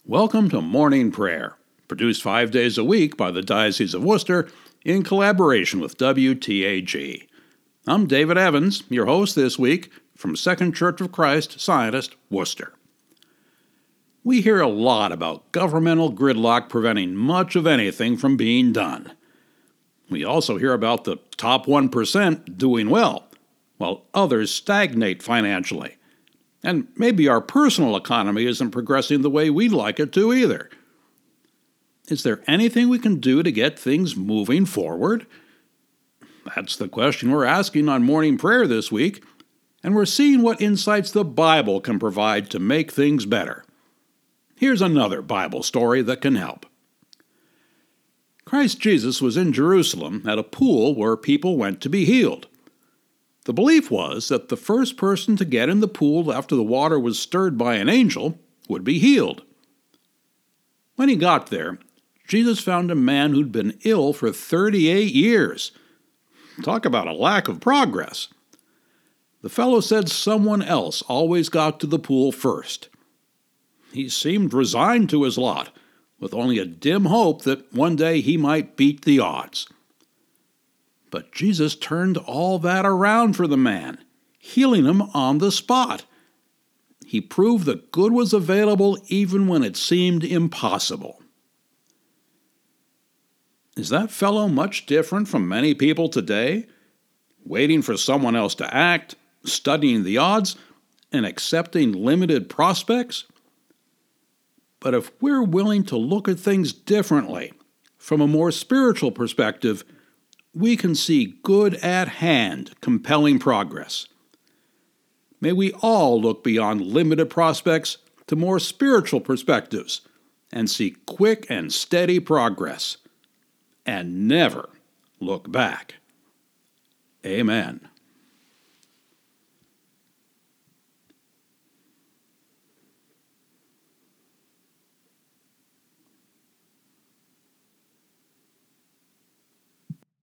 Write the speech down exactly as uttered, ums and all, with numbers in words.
Welcome to Morning Prayer, produced five days a week by the Diocese of Worcester in collaboration with W T A G. I'm David Evans, your host this week from Second Church of Christ, Zionist, Worcester. We hear a lot about governmental gridlock preventing much of anything from being done. We also hear about the top one percent doing well, while others stagnate financially. And maybe our personal economy isn't progressing the way we'd like it to either. Is there anything we can do to get things moving forward? That's the question we're asking on morning prayer this week, and we're seeing what insights the Bible can provide to make things better. Here's another Bible story that can help. Christ Jesus was in Jerusalem at a pool where people went to be healed. The belief was that the first person to get in the pool after the water was stirred by an angel would be healed. When he got there, Jesus found a man who'd been ill for thirty-eight years. Talk about a lack of progress. The fellow said someone else always got to the pool first. He seemed resigned to his lot, with only a dim hope that one day he might beat the odds. But Jesus turned all that around for the man, healing him on the spot. He proved that good was available even when it seemed impossible. Is that fellow much different from many people today? Waiting for someone else to act, studying the odds, and accepting limited prospects? But if we're willing to look at things differently, from a more spiritual perspective, we can see good at hand, compelling progress. May we all look beyond limited prospects to more spiritual perspectives and see quick and steady progress, and never look back. Amen.